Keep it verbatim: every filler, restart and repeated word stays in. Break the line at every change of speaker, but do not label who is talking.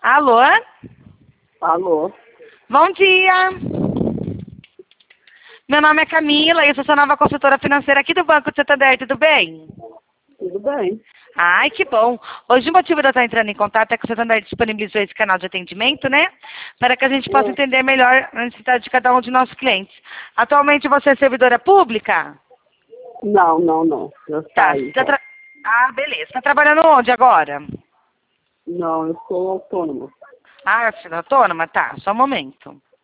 Alô?
Alô?
Bom dia. Meu nome é Camila e eu sou sua nova consultora financeira aqui do Banco de Santander, tudo bem?
Tudo bem?
Ai, que bom. Hoje o motivo de eu estar entrando em contato é que o Santander disponibilizou esse canal de atendimento, né? Para que a gente possa
É.
entender melhor a necessidade de cada um de nossos clientes. Atualmente você é servidora pública?
Não, não, não. Eu
Tá.
saí
Tá
já.
tra... Ah, beleza. Está trabalhando onde agora?
Não, eu sou autônomo.
Ah, você é autônoma? Tá, só um momento.